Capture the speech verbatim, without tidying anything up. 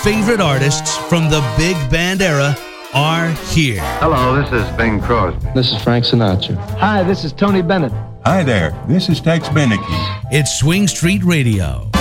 favorite artists from the big band era are here. Hello, this is Bing Crosby. This is Frank Sinatra. Hi, this is Tony Bennett. Hi there, this is Tex Beneke. It's Swing Street Radio.